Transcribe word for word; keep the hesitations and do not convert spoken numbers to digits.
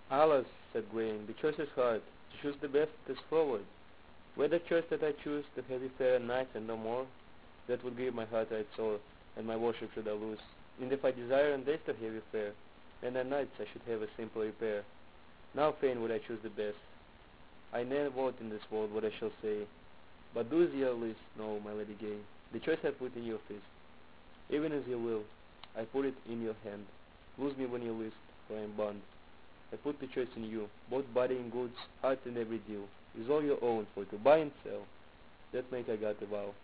Alas, said Grain, the choice is hard. To choose the best is forward. Were the choice that I choose to have you fair nights and no more, that would grieve my heart right sore, and my worship should I lose. And if I desire and days to have you fair, and at nights I should have a simple repair. Now fain would I choose the best. I ne'er vote in this world what I shall say, but do as ye list know, my lady gay, the choice I put in your fist. Even as you will, I put it in your hand. Lose me when you list, for I am bound. I put the choice in you, both body and goods, heart and every deal, is all your own, for to buy and sell, that make I got a vow.